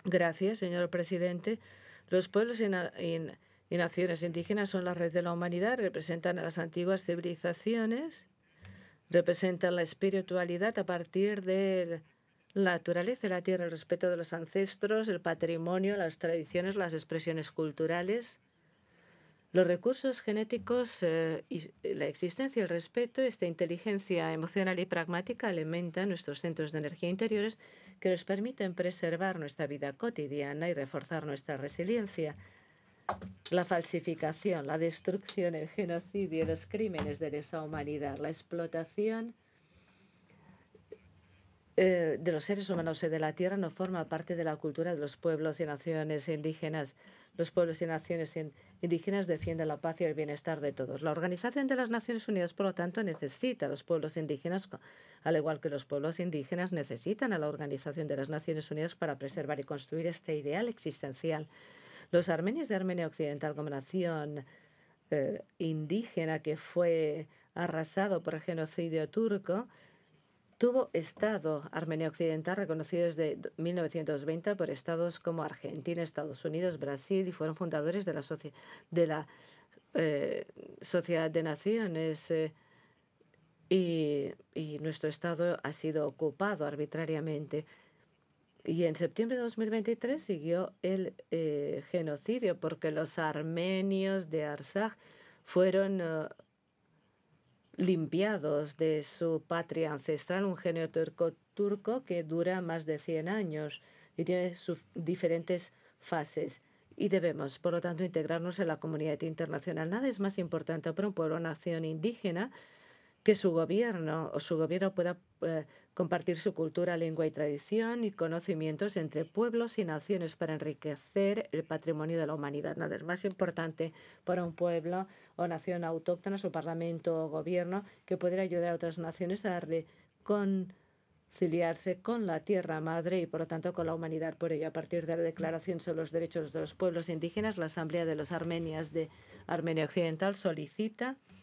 Gracias, señor presidente. Los pueblos y naciones indígenas son la red de la humanidad, representan a las antiguas civilizaciones, representan la espiritualidad a partir de la naturaleza, la tierra, el respeto de los ancestros, el patrimonio, las tradiciones, las expresiones culturales. Los recursos genéticos y la existencia, el respeto, esta inteligencia emocional y pragmática alimentan nuestros centros de energía interiores que nos permiten preservar nuestra vida cotidiana y reforzar nuestra resiliencia. La falsificación, la destrucción, el genocidio, los crímenes de lesa humanidad, la explotación de los seres humanos y de la tierra no forma parte de la cultura de los pueblos y naciones indígenas. Los pueblos y naciones indígenas defienden la paz y el bienestar de todos. La Organización de las Naciones Unidas, por lo tanto, necesita a los pueblos indígenas, al igual que los pueblos indígenas necesitan a la Organización de las Naciones Unidas para preservar y construir este ideal existencial. Los armenios de Armenia Occidental como nación indígena que fue arrasado por el genocidio turco, tuvo Estado Armenia Occidental reconocido desde 1920 por estados como Argentina, Estados Unidos, Brasil y fueron fundadores de la Sociedad de Naciones. Y nuestro Estado ha sido ocupado arbitrariamente. Y en septiembre de 2023 siguió el genocidio porque los armenios de Artsaj fueron limpiados de su patria ancestral, un genio turco que dura más de 100 años y tiene sus diferentes fases. Y debemos, por lo tanto, integrarnos en la comunidad internacional. Nada es más importante para un pueblo o nación indígena que su gobierno pueda compartir su cultura, lengua y tradición y conocimientos entre pueblos y naciones para enriquecer el patrimonio de la humanidad. Nada es más importante para un pueblo o nación autóctona, su parlamento o gobierno, que poder ayudar a otras naciones a reconciliarse con la tierra madre y, por lo tanto, con la humanidad. Por ello, a partir de la Declaración sobre los Derechos de los Pueblos Indígenas, la Asamblea de los Armenias de Armenia Occidental solicita